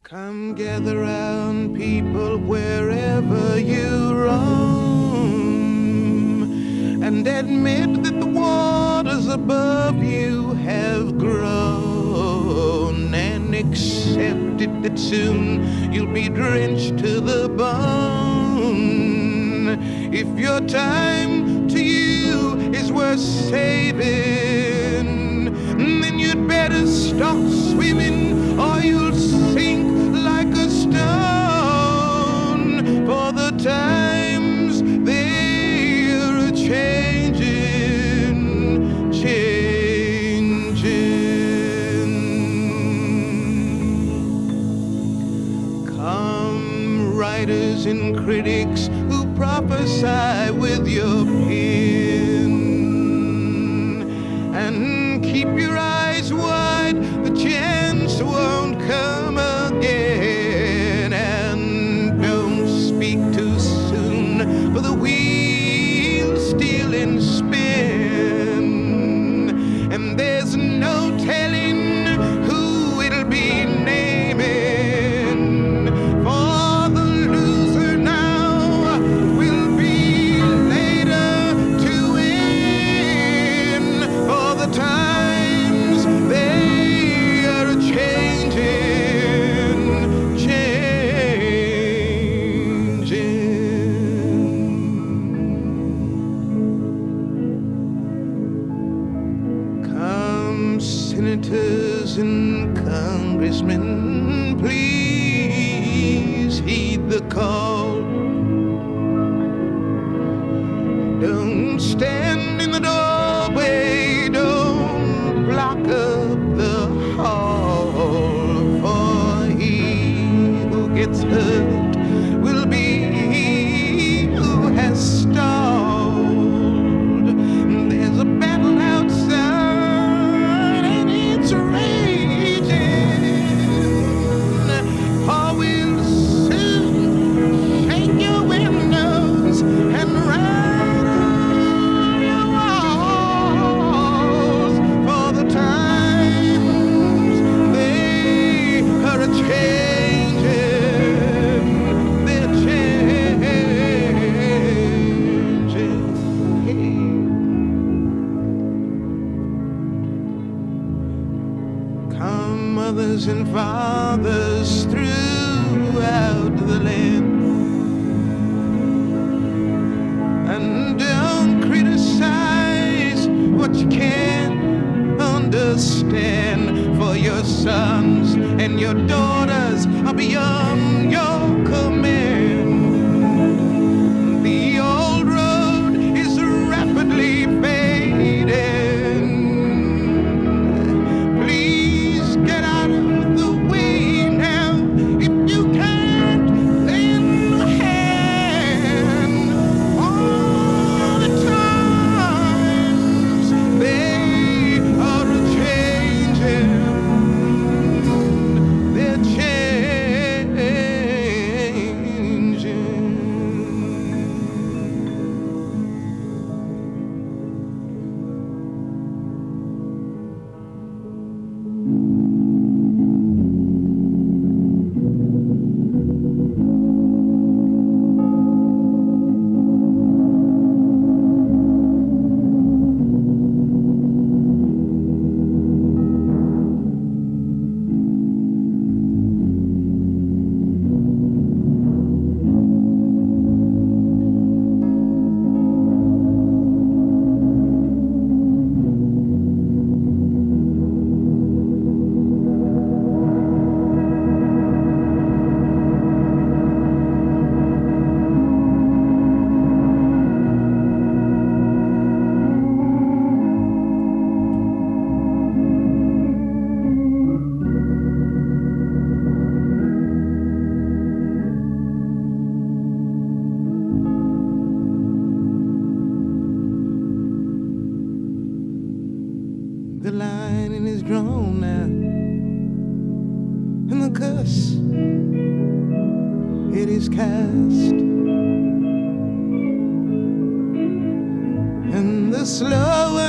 Come gather round, people, wherever you roam, and admit that the waters above you have grown, and accept it that soon you'll be drenched to the bone. If your time to you is worth saving, then you'd better stop swimming or you'll sink like a stone. For the times they're changing, changing. Come, writers and critics who prophesy with your pen, and keep your eyes wide, the chance won't come again. And don't speak too soon, for the wheel's still in spin, and there's no telling who it'll be naming. For the loser now will be later to win, for the times they are changing, changing. Come, senators and congressmen, please heed the call. Don't stand in the doorway, don't block up the hall, for he who gets hurt will be he who has stalled. There's a battle outside and it's raging, for we'll soon shake your windows and rattle your walls. For the times they are changing, they're changing. Come, mothers and fathers throughout the land, and don't criticize what you can't understand, for your sons and your daughters are beyond your command. The old road is rapidly fading. Please get out of the way now. If you can't, lend a hand. All the times they are changing, they're changing. The line is drawn now, and the curse it is cast, and the slow